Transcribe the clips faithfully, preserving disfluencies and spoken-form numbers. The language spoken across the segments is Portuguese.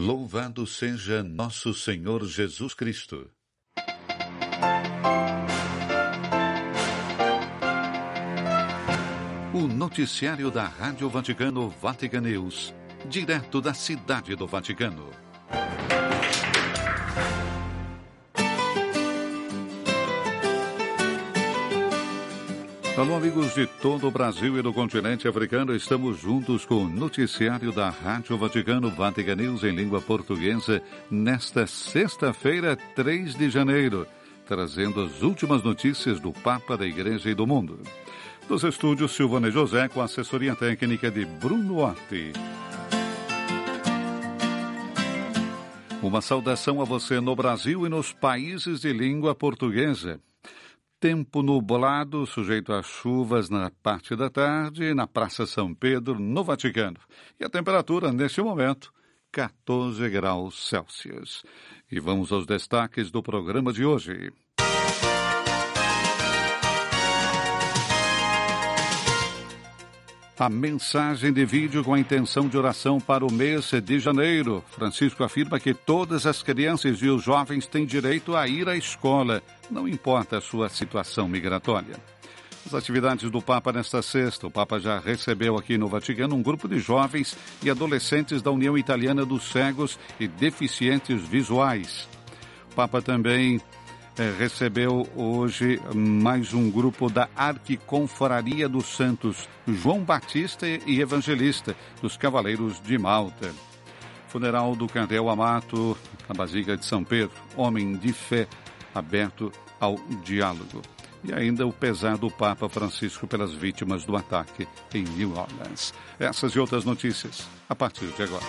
Louvado seja nosso Senhor Jesus Cristo. O noticiário da Rádio Vaticano Vatican News, direto da Cidade do Vaticano. Alô, amigos de todo o Brasil e do continente africano, estamos juntos com o noticiário da Rádio Vaticano Vatican News em língua portuguesa nesta sexta-feira, três de janeiro, trazendo as últimas notícias do Papa, da Igreja e do mundo. Dos estúdios, Silvana José, com a assessoria técnica de Bruno Orti. Uma saudação a você no Brasil e nos países de língua portuguesa. Tempo nublado, sujeito a chuvas na parte da tarde, na Praça São Pedro, no Vaticano. E a temperatura, neste momento, quatorze graus Celsius. E vamos aos destaques do programa de hoje. A mensagem de vídeo com a intenção de oração para o mês de janeiro. Francisco afirma que todas as crianças e os jovens têm direito a ir à escola, não importa a sua situação migratória. As atividades do Papa nesta sexta. O Papa já recebeu aqui no Vaticano um grupo de jovens e adolescentes da União Italiana dos Cegos e Deficientes Visuais. O Papa também É, recebeu hoje mais um grupo da Arquiconfraria dos Santos João Batista e Evangelista, dos Cavaleiros de Malta. Funeral do Cardeal Amato, na Basílica de São Pedro, homem de fé, aberto ao diálogo. E ainda o pesar do Papa Francisco pelas vítimas do ataque em New Orleans. Essas e outras notícias, a partir de agora.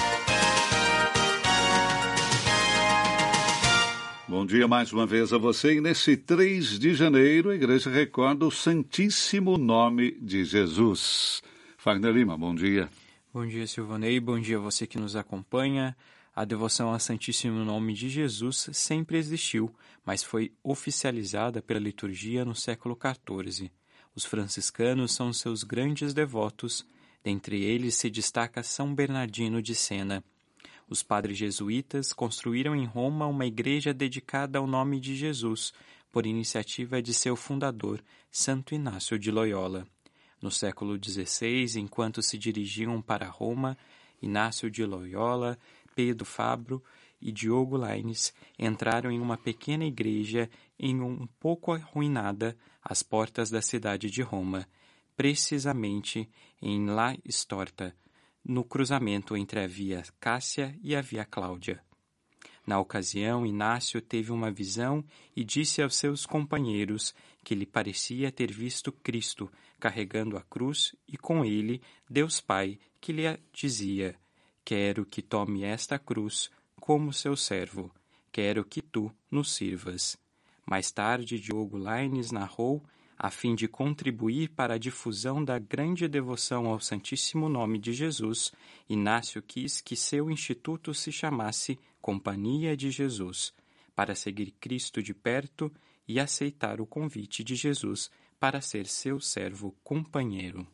Bom dia mais uma vez a você, e nesse três de janeiro a igreja recorda o Santíssimo Nome de Jesus. Fagner Lima, bom dia. Bom dia, Silvanei, bom dia a você que nos acompanha. A devoção ao Santíssimo Nome de Jesus sempre existiu, mas foi oficializada pela liturgia no século quatorze. Os franciscanos são seus grandes devotos, dentre eles se destaca São Bernardino de Sena. Os padres jesuítas construíram em Roma uma igreja dedicada ao nome de Jesus, por iniciativa de seu fundador, Santo Inácio de Loyola. No século dezesseis, enquanto se dirigiam para Roma, Inácio de Loyola, Pedro Fabro e Diogo Lainez entraram em uma pequena igreja em um pouco arruinada às portas da cidade de Roma, precisamente em La Storta, no cruzamento entre a Via Cássia e a Via Cláudia. Na ocasião, Inácio teve uma visão e disse aos seus companheiros que lhe parecia ter visto Cristo carregando a cruz e com ele Deus Pai, que lhe dizia: «Quero que tome esta cruz como seu servo, quero que tu nos sirvas». Mais tarde, Diogo Lainez narrou, a fim de contribuir para a difusão da grande devoção ao Santíssimo Nome de Jesus, Inácio quis que seu instituto se chamasse Companhia de Jesus, para seguir Cristo de perto e aceitar o convite de Jesus para ser seu servo companheiro.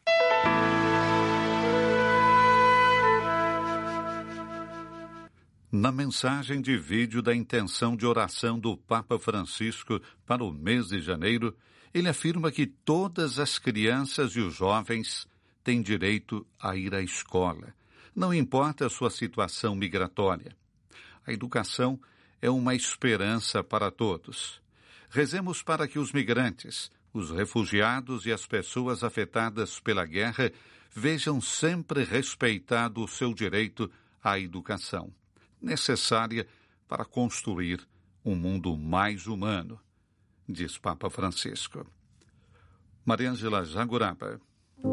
Na mensagem de vídeo da intenção de oração do Papa Francisco para o mês de janeiro, ele afirma que todas as crianças e os jovens têm direito a ir à escola, não importa a sua situação migratória. A educação é uma esperança para todos. Rezemos para que os migrantes, os refugiados e as pessoas afetadas pela guerra vejam sempre respeitado o seu direito à educação, necessária para construir um mundo mais humano, diz Papa Francisco. Mariângela Jaguraba.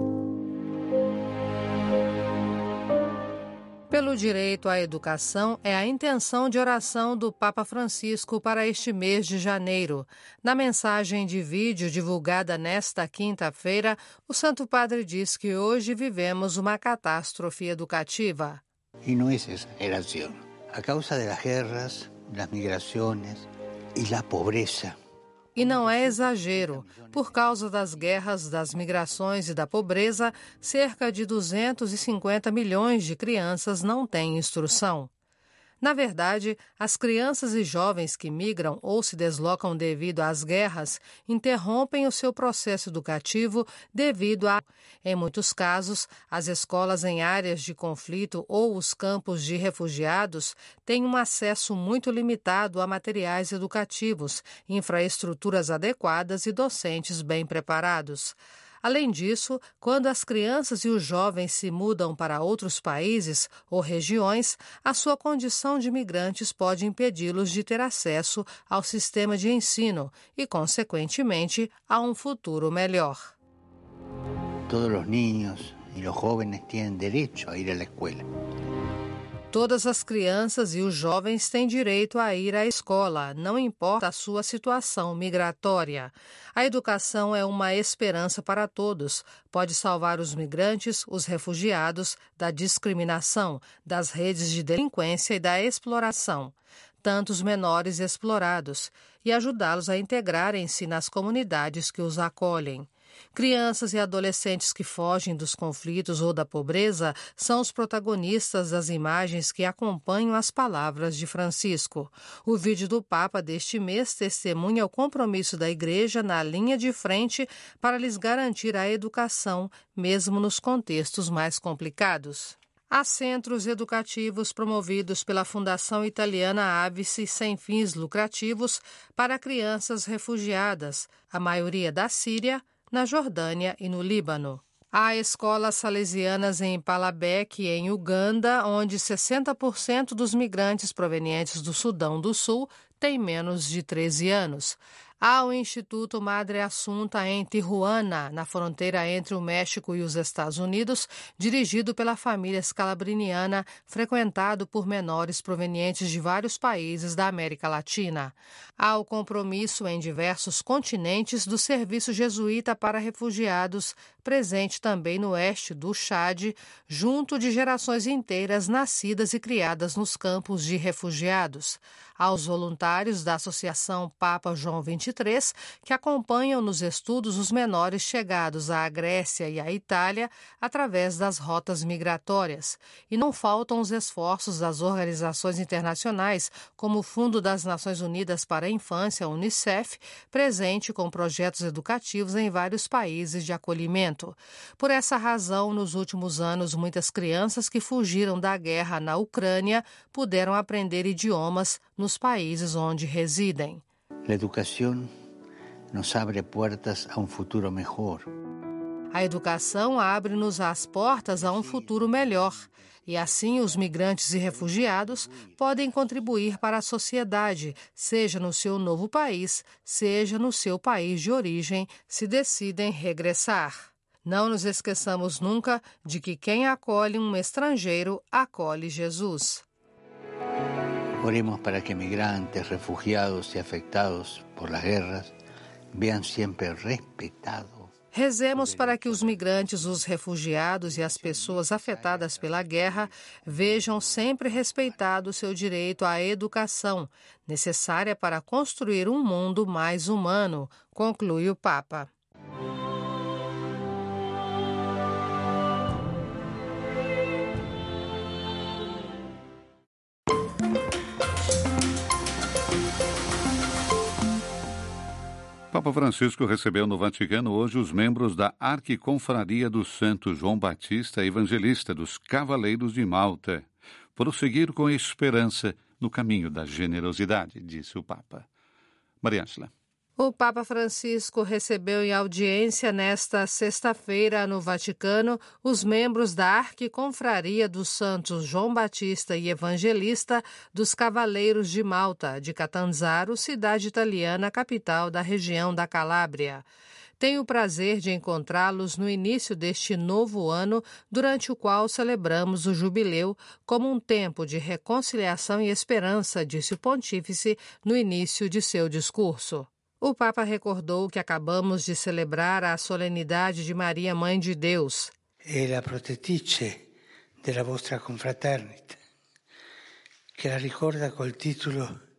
Pelo direito à educação é a intenção de oração do Papa Francisco para este mês de janeiro. Na mensagem de vídeo divulgada nesta quinta-feira, o Santo Padre diz que hoje vivemos uma catástrofe educativa. E não é exageração. A causa das guerras, das migrações e da pobreza. E não é exagero. Por causa das guerras, das migrações e da pobreza, cerca de duzentos e cinquenta milhões de crianças não têm instrução. Na verdade, as crianças e jovens que migram ou se deslocam devido às guerras interrompem o seu processo educativo devido a, em muitos casos, as escolas em áreas de conflito ou os campos de refugiados têm um acesso muito limitado a materiais educativos, infraestruturas adequadas e docentes bem preparados. Além disso, quando as crianças e os jovens se mudam para outros países ou regiões, a sua condição de migrantes pode impedi-los de ter acesso ao sistema de ensino e, consequentemente, a um futuro melhor. Todos os niños e os jovens têm direito a ir à escola. Todas as crianças e os jovens têm direito a ir à escola, não importa a sua situação migratória. A educação é uma esperança para todos. Pode salvar os migrantes, os refugiados, da discriminação, das redes de delinquência e da exploração, tantos menores explorados, e ajudá-los a integrarem-se nas comunidades que os acolhem. Crianças e adolescentes que fogem dos conflitos ou da pobreza são os protagonistas das imagens que acompanham as palavras de Francisco. O vídeo do Papa deste mês testemunha o compromisso da Igreja na linha de frente para lhes garantir a educação, mesmo nos contextos mais complicados. Há centros educativos promovidos pela Fundação Italiana Avice sem fins lucrativos para crianças refugiadas, a maioria da Síria, na Jordânia e no Líbano. Há escolas salesianas em Palabek, em Uganda, onde sessenta por cento dos migrantes provenientes do Sudão do Sul têm menos de treze anos. Há o Instituto Madre Assunta em Tijuana, na fronteira entre o México e os Estados Unidos, dirigido pela família scalabriniana, frequentado por menores provenientes de vários países da América Latina. Há o compromisso em diversos continentes do Serviço Jesuíta para Refugiados, presente também no oeste do Chad, junto de gerações inteiras nascidas e criadas nos campos de refugiados. Há os voluntários da Associação Papa João vinte e três, que acompanham nos estudos os menores chegados à Grécia e à Itália através das rotas migratórias. E não faltam os esforços das organizações internacionais, como o Fundo das Nações Unidas para a Infância, Unicef, presente com projetos educativos em vários países de acolhimento. Por essa razão, nos últimos anos, muitas crianças que fugiram da guerra na Ucrânia puderam aprender idiomas nos países onde residem. A educação nos abre portas a um futuro melhor. A educação abre-nos as portas a um futuro melhor. E assim os migrantes e refugiados podem contribuir para a sociedade, seja no seu novo país, seja no seu país de origem, se decidem regressar. Não nos esqueçamos nunca de que quem acolhe um estrangeiro acolhe Jesus. Oremos para que migrantes, refugiados e afetados por las guerras vean sempre respeitados. Rezemos para que os migrantes, os refugiados e as pessoas afetadas pela guerra vejam sempre respeitado seu direito à educação, necessária para construir um mundo mais humano, conclui o Papa. Papa Francisco recebeu no Vaticano hoje os membros da Arquiconfraria do Santo João Batista Evangelista dos Cavaleiros de Malta. Prosseguir com esperança no caminho da generosidade, disse o Papa. Maria Ângela. O Papa Francisco recebeu em audiência nesta sexta-feira no Vaticano os membros da Arquiconfraria dos Santos João Batista e Evangelista dos Cavaleiros de Malta, de Catanzaro, cidade italiana, capital da região da Calábria. Tenho o prazer de encontrá-los no início deste novo ano, durante o qual celebramos o jubileu como um tempo de reconciliação e esperança, disse o pontífice no início de seu discurso. O Papa recordou que acabamos de celebrar a solenidade de Maria, Mãe de Deus. É a protettrice della vostra confraternita, che la ricorda col titolo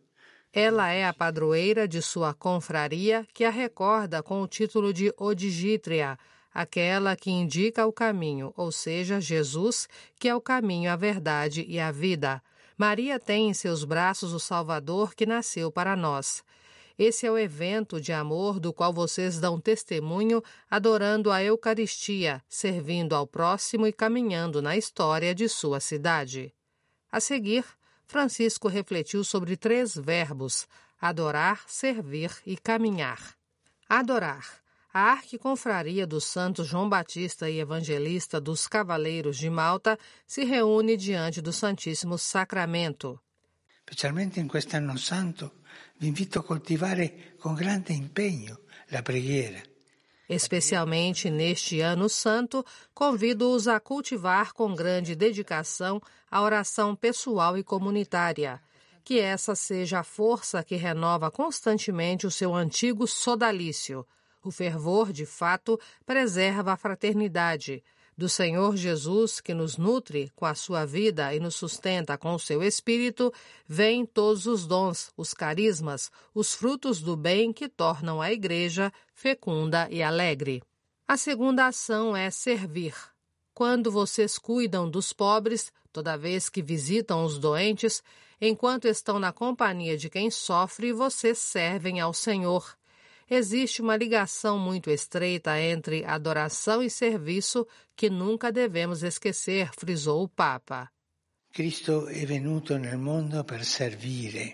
Ela é a padroeira de sua confraria, que a recorda com o título de Odigítria, aquela que indica o caminho, ou seja, Jesus, que é o caminho, a verdade e a vida. Maria tem em seus braços o Salvador que nasceu para nós. Esse é o evento de amor do qual vocês dão testemunho, adorando a Eucaristia, servindo ao próximo e caminhando na história de sua cidade. A seguir, Francisco refletiu sobre três verbos: adorar, servir e caminhar. Adorar. A Arquiconfraria dos Santos João Batista e Evangelista dos Cavaleiros de Malta se reúne diante do Santíssimo Sacramento. Specialmente in quest'anno santo, vi invito a coltivare con grande impegno la preghiera. Especialmente neste ano santo, convido-os a cultivar com grande dedicação a oração pessoal e comunitária. Que essa seja a força que renova constantemente o seu antigo sodalício. O fervor, de fato, preserva a fraternidade. Do Senhor Jesus, que nos nutre com a sua vida e nos sustenta com o seu Espírito, vêm todos os dons, os carismas, os frutos do bem que tornam a Igreja fecunda e alegre. A segunda ação é servir. Quando vocês cuidam dos pobres, toda vez que visitam os doentes, enquanto estão na companhia de quem sofre, vocês servem ao Senhor. Existe uma ligação muito estreita entre adoração e serviço que nunca devemos esquecer, frisou o Papa. Cristo è venuto nel mondo per servire.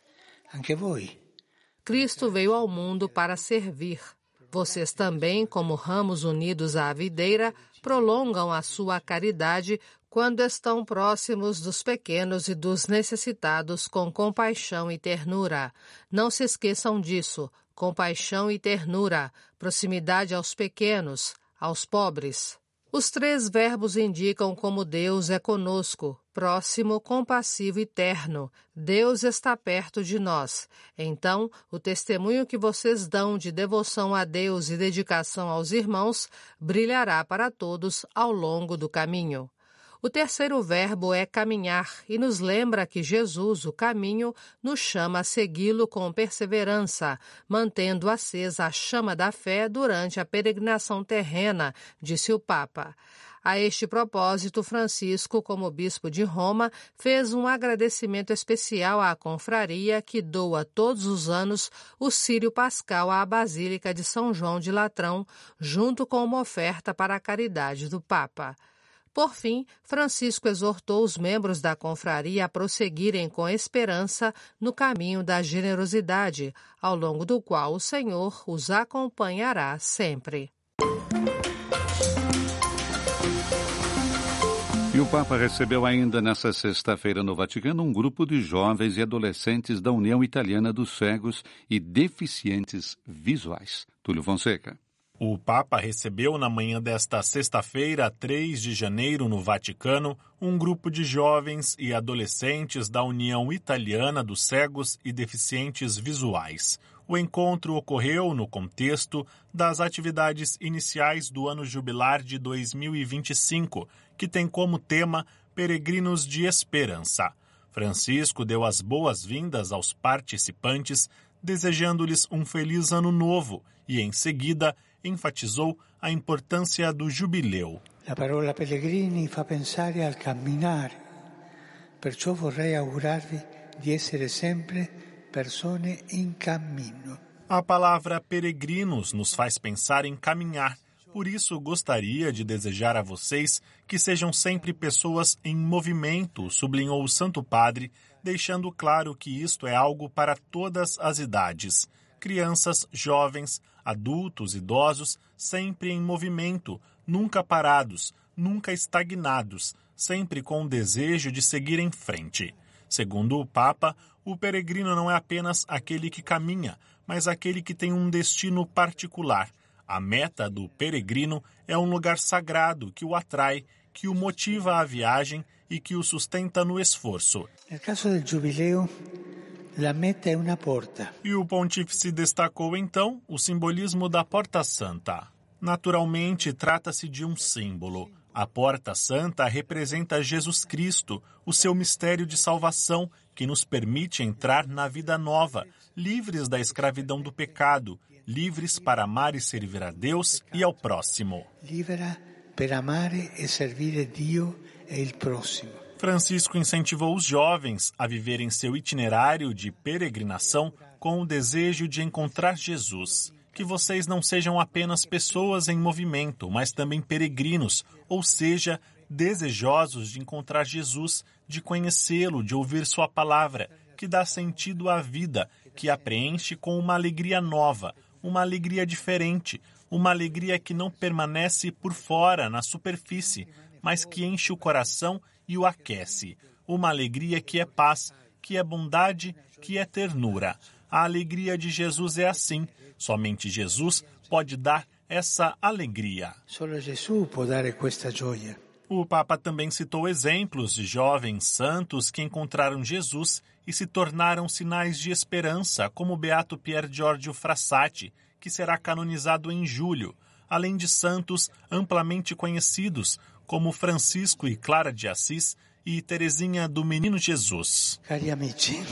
Anche voi. Cristo veio ao mundo para servir. Vocês também, como ramos unidos à videira, prolongam a sua caridade quando estão próximos dos pequenos e dos necessitados com compaixão e ternura. Não se esqueçam disso. Compaixão e ternura, proximidade aos pequenos, aos pobres. Os três verbos indicam como Deus é conosco, próximo, compassivo e terno. Deus está perto de nós. Então, o testemunho que vocês dão de devoção a Deus e dedicação aos irmãos brilhará para todos ao longo do caminho. O terceiro verbo é caminhar e nos lembra que Jesus, o caminho, nos chama a segui-lo com perseverança, mantendo acesa a chama da fé durante a peregrinação terrena, disse o Papa. A este propósito, Francisco, como bispo de Roma, fez um agradecimento especial à confraria que doa todos os anos o Círio Pascal à Basílica de São João de Latrão, junto com uma oferta para a caridade do Papa. Por fim, Francisco exortou os membros da confraria a prosseguirem com esperança no caminho da generosidade, ao longo do qual o Senhor os acompanhará sempre. E o Papa recebeu ainda nesta sexta-feira no Vaticano um grupo de jovens e adolescentes da União Italiana dos Cegos e Deficientes Visuais. Túlio Fonseca. O Papa recebeu na manhã desta sexta-feira, três de janeiro, no Vaticano, um grupo de jovens e adolescentes da União Italiana dos Cegos e Deficientes Visuais. O encontro ocorreu no contexto das atividades iniciais do ano jubilar de dois mil e vinte e cinco, que tem como tema Peregrinos de Esperança. Francisco deu as boas-vindas aos participantes, desejando-lhes um feliz ano novo e, em seguida, enfatizou a importância do jubileu. La parola pellegrini fa pensare al camminare, perciò vorrei augurarvi di essere sempre persone in cammino. A palavra peregrinos nos faz pensar em caminhar. Por isso, gostaria de desejar a vocês que sejam sempre pessoas em movimento, sublinhou o Santo Padre, deixando claro que isto é algo para todas as idades. Crianças, jovens, adultos, idosos, sempre em movimento, nunca parados, nunca estagnados, sempre com o desejo de seguir em frente. Segundo o Papa, o peregrino não é apenas aquele que caminha, mas aquele que tem um destino particular. A meta do peregrino é um lugar sagrado que o atrai, que o motiva à viagem e que o sustenta no esforço. No caso do jubileu, la meta é uma porta. E o pontífice destacou então o simbolismo da Porta Santa. Naturalmente, trata-se de um símbolo. A porta santa representa Jesus Cristo, o seu mistério de salvação, que nos permite entrar na vida nova, livres da escravidão do pecado, livres para amar e servir a Deus e ao próximo. Libera per amare e servire Dio e il prossimo. Francisco incentivou os jovens a viverem seu itinerário de peregrinação com o desejo de encontrar Jesus. Que vocês não sejam apenas pessoas em movimento, mas também peregrinos, ou seja, desejosos de encontrar Jesus, de conhecê-lo, de ouvir sua palavra, que dá sentido à vida, que a preenche com uma alegria nova, uma alegria diferente, uma alegria que não permanece por fora, na superfície, mas que enche o coração e o aquece. Uma alegria que é paz, que é bondade, que é ternura. A alegria de Jesus é assim. Somente Jesus pode dar essa alegria. Solo Jesus pode dar esta gioia. O Papa também citou exemplos de jovens santos que encontraram Jesus e se tornaram sinais de esperança, como o beato Pier Giorgio Frassati, que será canonizado em julho, além de santos amplamente conhecidos, como Francisco e Clara de Assis e Teresinha do Menino Jesus. Cari amici,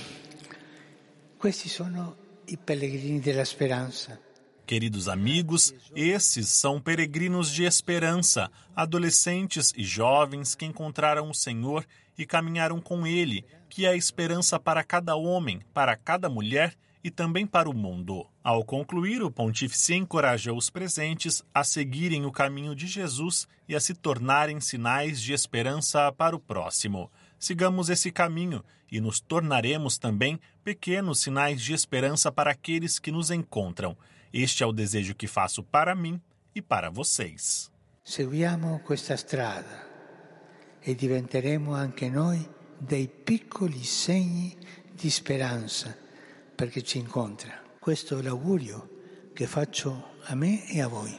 questi sono i pellegrini della speranza. Queridos amigos, esses são peregrinos de esperança, adolescentes e jovens que encontraram o Senhor e caminharam com Ele, que é a esperança para cada homem, para cada mulher e também para o mundo. Ao concluir, o pontífice encorajou os presentes a seguirem o caminho de Jesus e a se tornarem sinais de esperança para o próximo. Sigamos esse caminho e nos tornaremos também pequenos sinais de esperança para aqueles que nos encontram. Este é o desejo que faço para mim e para vocês. Seguiamo questa strada e diventeremo anche noi dei piccoli segni di speranza per chi ci incontra. Questo è l'augurio che faccio a me e a voi.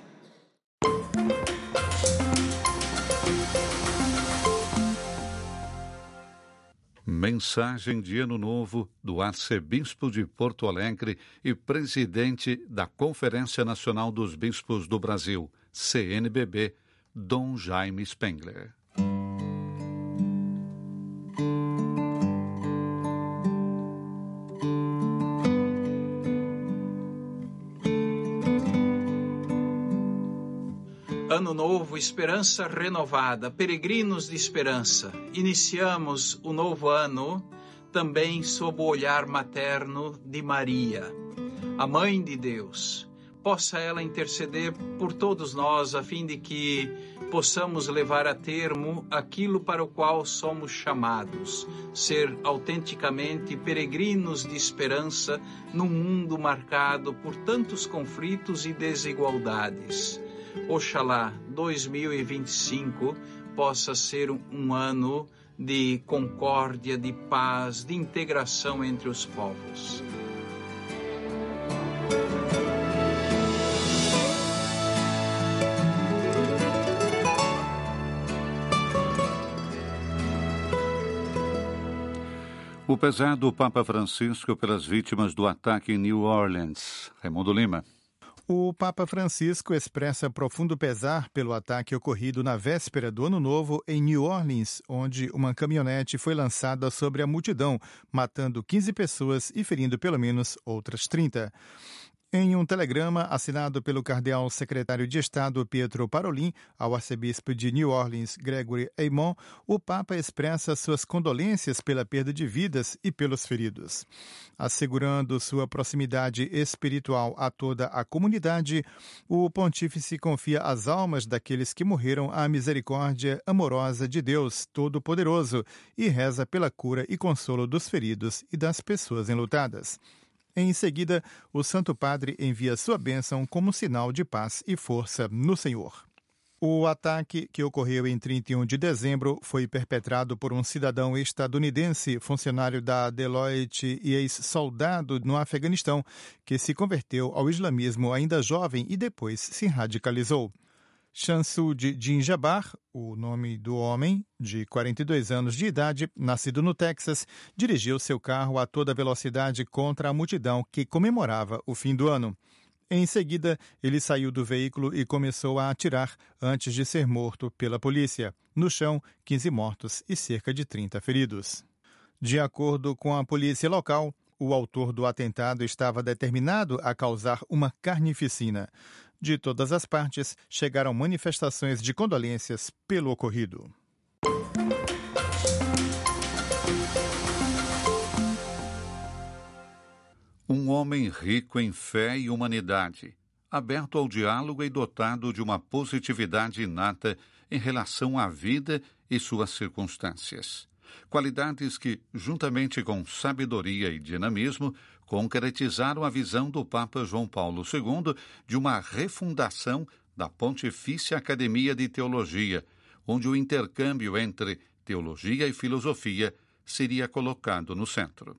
Mensagem de Ano Novo do arcebispo de Porto Alegre e presidente da Conferência Nacional dos Bispos do Brasil, C N B B, Dom Jaime Spengler. Ano novo, esperança renovada, peregrinos de esperança. Iniciamos o novo ano também sob o olhar materno de Maria, a Mãe de Deus. Possa ela interceder por todos nós, a fim de que possamos levar a termo aquilo para o qual somos chamados, ser autenticamente peregrinos de esperança num mundo marcado por tantos conflitos e desigualdades. Oxalá dois mil e vinte e cinco possa ser um ano de concórdia, de paz, de integração entre os povos. O pesar do Papa Francisco pelas vítimas do ataque em New Orleans. Raimundo Lima. O Papa Francisco expressa profundo pesar pelo ataque ocorrido na véspera do Ano Novo em New Orleans, onde uma caminhonete foi lançada sobre a multidão, matando quinze pessoas e ferindo pelo menos outras trinta. Em um telegrama assinado pelo cardeal secretário de Estado Pietro Parolin ao arcebispo de New Orleans, Gregory Aymon, o Papa expressa suas condolências pela perda de vidas e pelos feridos. Assegurando sua proximidade espiritual a toda a comunidade, o pontífice confia as almas daqueles que morreram à misericórdia amorosa de Deus Todo-Poderoso e reza pela cura e consolo dos feridos e das pessoas enlutadas. Em seguida, o Santo Padre envia sua bênção como sinal de paz e força no Senhor. O ataque, que ocorreu em trinta e um de dezembro, foi perpetrado por um cidadão estadunidense, funcionário da Deloitte e ex-soldado no Afeganistão, que se converteu ao islamismo ainda jovem e depois se radicalizou. Shamsud Jinjabar, o nome do homem, de quarenta e dois anos de idade, nascido no Texas, dirigiu seu carro a toda velocidade contra a multidão que comemorava o fim do ano. Em seguida, ele saiu do veículo e começou a atirar antes de ser morto pela polícia. No chão, quinze mortos e cerca de trinta feridos. De acordo com a polícia local, o autor do atentado estava determinado a causar uma carnificina. De todas as partes, chegaram manifestações de condolências pelo ocorrido. Um homem rico em fé e humanidade, aberto ao diálogo e dotado de uma positividade inata em relação à vida e suas circunstâncias. Qualidades que, juntamente com sabedoria e dinamismo, concretizaram a visão do Papa João Paulo segundo de uma refundação da Pontifícia Academia de Teologia, onde o intercâmbio entre teologia e filosofia seria colocado no centro.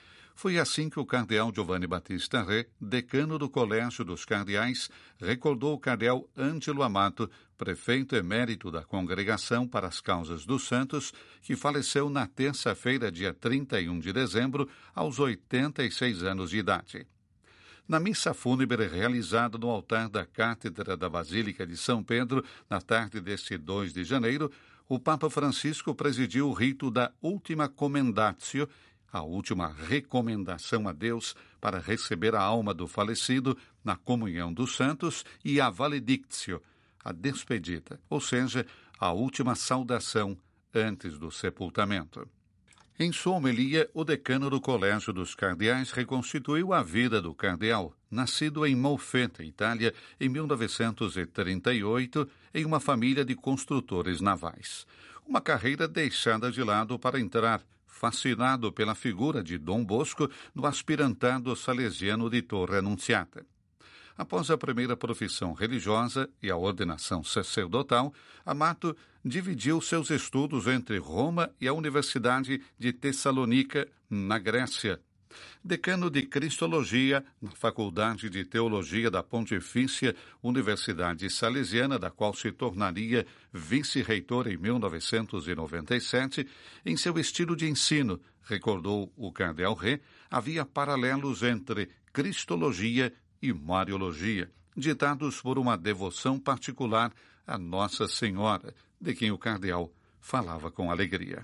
Foi assim que o cardeal Giovanni Battista Re, decano do Colégio dos Cardeais, recordou o cardeal Ângelo Amato, prefeito emérito da Congregação para as Causas dos Santos, que faleceu na terça-feira, dia trinta e um de dezembro, aos oitenta e seis anos de idade. Na missa fúnebre realizada no altar da Cátedra da Basílica de São Pedro, na tarde deste dois de janeiro, o Papa Francisco presidiu o rito da Ultima Commendatio, a última recomendação a Deus para receber a alma do falecido na comunhão dos santos, e a Valedictio, a despedida, ou seja, a última saudação antes do sepultamento. Em sua homilia, o decano do Colégio dos Cardeais reconstituiu a vida do cardeal, nascido em Molfetta, Itália, em mil novecentos e trinta e oito, em uma família de construtores navais. Uma carreira deixada de lado para entrar, fascinado pela figura de Dom Bosco, no aspirantado salesiano de Torre Annunziata. Após a primeira profissão religiosa e a ordenação sacerdotal, Amato dividiu seus estudos entre Roma e a Universidade de Tessalônica, na Grécia. Decano de Cristologia na Faculdade de Teologia da Pontifícia Universidade Salesiana, da qual se tornaria vice-reitor em mil novecentos e noventa e sete, em seu estilo de ensino, recordou o cardeal Re, havia paralelos entre Cristologia e Mariologia, ditados por uma devoção particular a Nossa Senhora, de quem o cardeal falava com alegria.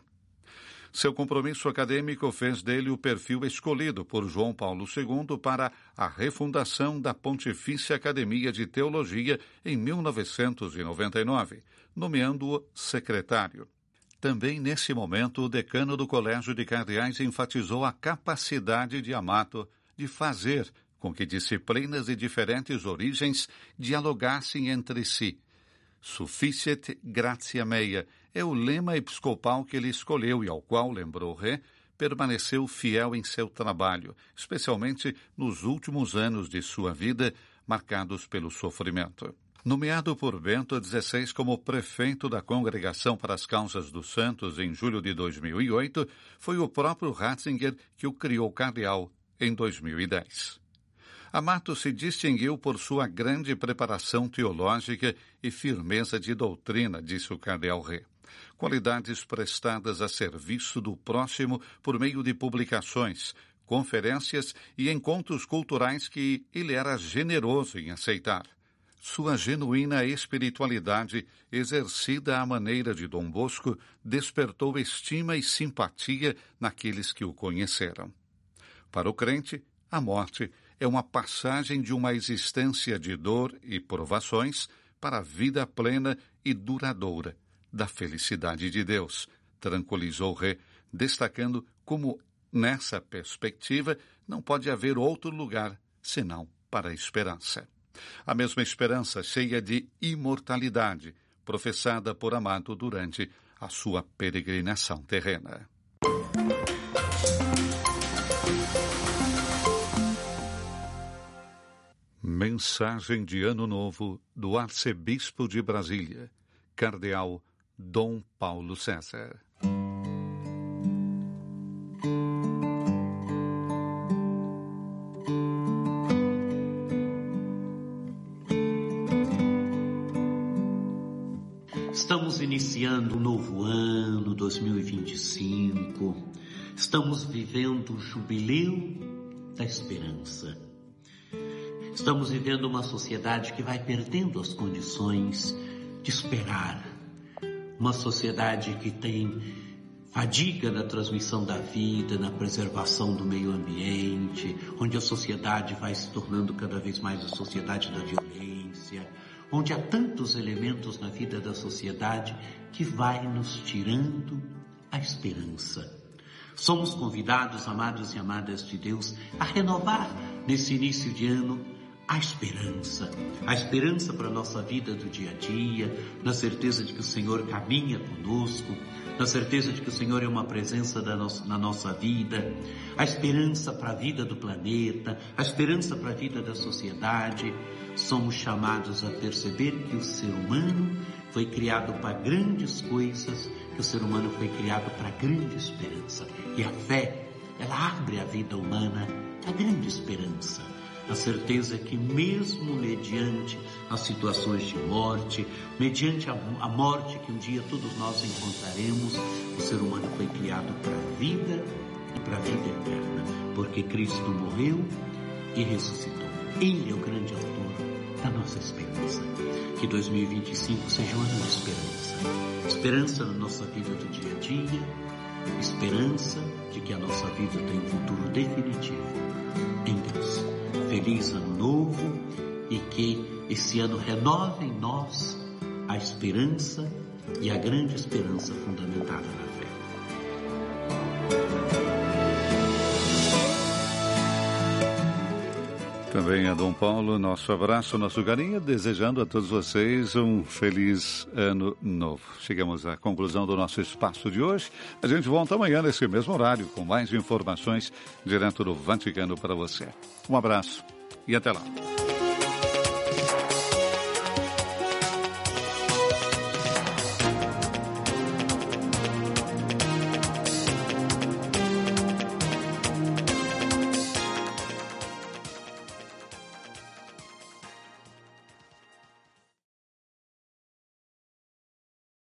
Seu compromisso acadêmico fez dele o perfil escolhido por João Paulo segundo para a refundação da Pontifícia Academia de Teologia em mil novecentos e noventa e nove, nomeando-o secretário. Também nesse momento, o decano do Colégio de Cardeais enfatizou a capacidade de Amato de fazer com que disciplinas de diferentes origens dialogassem entre si. Sufficit gratia mea é o lema episcopal que ele escolheu e ao qual, lembrou Re, permaneceu fiel em seu trabalho, especialmente nos últimos anos de sua vida, marcados pelo sofrimento. Nomeado por Bento dezesseis como prefeito da Congregação para as Causas dos Santos em julho de dois mil e oito, foi o próprio Ratzinger que o criou cardeal em dois mil e dez. Amato se distinguiu por sua grande preparação teológica e firmeza de doutrina, disse o cardeal Re. Qualidades prestadas a serviço do próximo por meio de publicações, conferências e encontros culturais que ele era generoso em aceitar. Sua genuína espiritualidade, exercida à maneira de Dom Bosco, despertou estima e simpatia naqueles que o conheceram. Para o crente, a morte é uma passagem de uma existência de dor e provações para a vida plena e duradoura da felicidade de Deus, tranquilizou Re, destacando como, nessa perspectiva, não pode haver outro lugar senão para a esperança. A mesma esperança cheia de imortalidade, professada por Amato durante a sua peregrinação terrena. Mensagem de Ano Novo do Arcebispo de Brasília, Cardeal Dom Paulo César. Estamos iniciando um novo ano, dois mil e vinte e cinco. Estamos vivendo o jubileu da esperança. Estamos vivendo uma sociedade que vai perdendo as condições de esperar. Uma sociedade que tem fadiga na transmissão da vida, na preservação do meio ambiente, onde a sociedade vai se tornando cada vez mais a sociedade da violência, onde há tantos elementos na vida da sociedade que vai nos tirando a esperança. Somos convidados, amados e amadas de Deus, a renovar nesse início de ano a esperança. A esperança para a nossa vida do dia a dia, na certeza de que o Senhor caminha conosco, na certeza de que o Senhor é uma presença da nossa, na nossa vida, a esperança para a vida do planeta, a esperança para a vida da sociedade. Somos chamados a perceber que o ser humano foi criado para grandes coisas, que o ser humano foi criado para grande esperança. E a fé, ela abre a vida humana à grande esperança. A certeza que mesmo mediante as situações de morte, mediante a, a morte que um dia todos nós encontraremos, o ser humano foi criado para a vida e para a vida eterna. Porque Cristo morreu e ressuscitou. Ele é o grande autor da nossa esperança. Que dois mil e vinte e cinco seja um ano de esperança. Esperança na nossa vida do dia a dia, esperança de que a nossa vida tem um futuro definitivo em Deus. Feliz ano novo e que esse ano renove em nós a esperança e a grande esperança fundamentada na fé. Também a Dom Paulo, nosso abraço, nosso carinho, desejando a todos vocês um feliz ano novo. Chegamos à conclusão do nosso espaço de hoje. A gente volta amanhã nesse mesmo horário com mais informações direto do Vaticano para você. Um abraço e até lá.